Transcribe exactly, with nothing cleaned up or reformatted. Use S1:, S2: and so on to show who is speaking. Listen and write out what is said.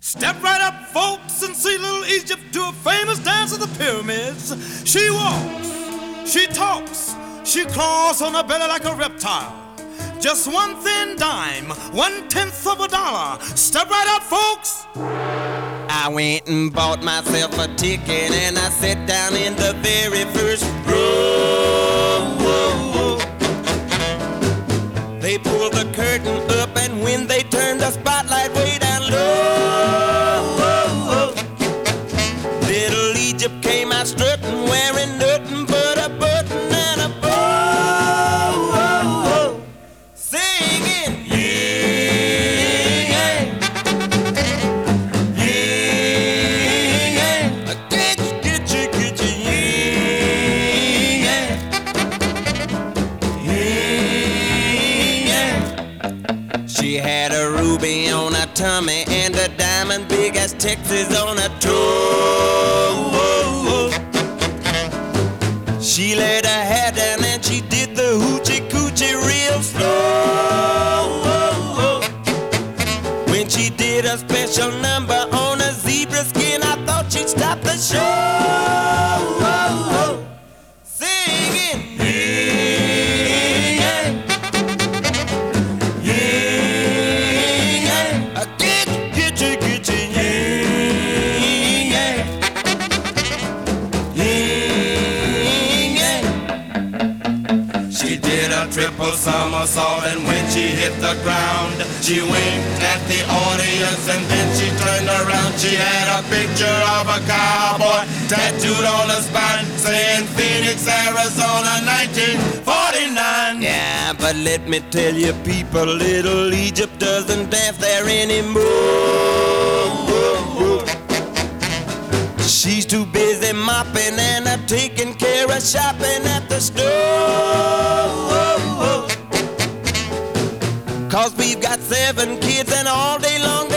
S1: Step right up, folks, and see little Egypt do a famous dance of the pyramids. She walks, she talks, she claws on her belly like a reptile. Just one thin dime, one tenth of a dollar. Step right up, folks.
S2: I went and bought myself a ticket and I sat down in the very first row. They pulled the curtain up and when they turned the spotlight way down low, little Egypt came out strutting, wearing nothing but a button and a bow, singing, yeah, yeah, yeah, yeah, get you, get you, get you, yeah, yeah, yeah. She had a ruby on her tummy and a diamond big as Texas on her toe. She laid her hair down and she did the hoochie coochie real slow. When she did a special number on a zebra skin, I thought she'd stop the show. Singing, yeah, yeah, yeah, get you, get you, get you, yeah, yeah, yeah. She did a triple somersault and when she hit the ground, she winked at the audience and then she turned around. She had a picture of a cowboy tattooed on her spine saying Phoenix, Arizona, nineteen forty-nine. Yeah, but let me tell you people, little Egypt doesn't dance there anymore. She's too busy mopping and uh, taking care of shopping at the store. Cause we've got seven kids and all day long